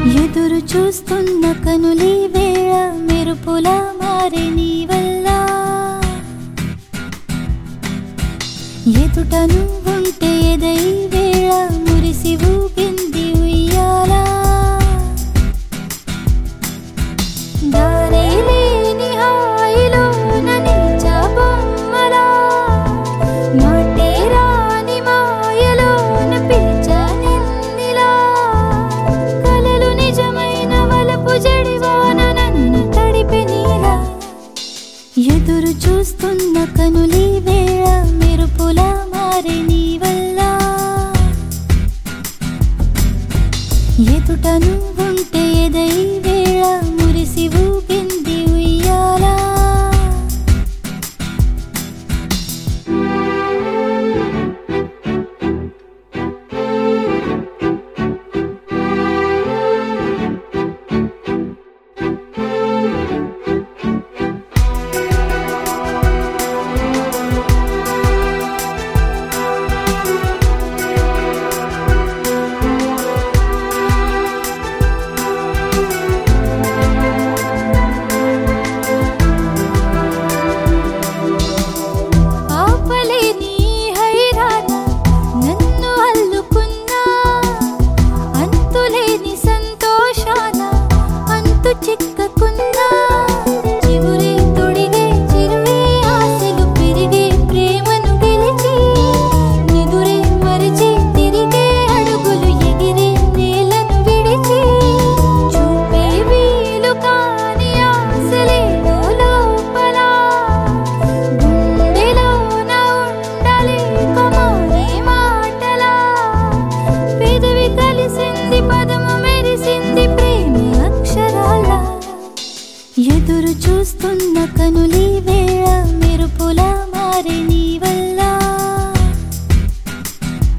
ఎదురు చూస్తున్న కనులీ వేళ మెరుపులా మారే నీ వల్ల ఎదుట నువ్వుంటే ఎదై వేళ మురిసి ఊగింది ఉయ్యాలా దారే లేని హాయిలో నిలిచా బొమ్మలా మాటే రాని మాయలో పిలిచా నిన్నిలా కలలు నిజమైన వలపు జడివాన నన్ను తడిపే నీలా ఎదురు చూస్తున్న కనులీ వేళ మెరుపులా మారే నీ వల్ల ఎదుట నువ్వుంటే ఎదై వేళ మురిసి ఊగింది ఉయ్యాలా ఎదురు చూస్తున్న కనులీ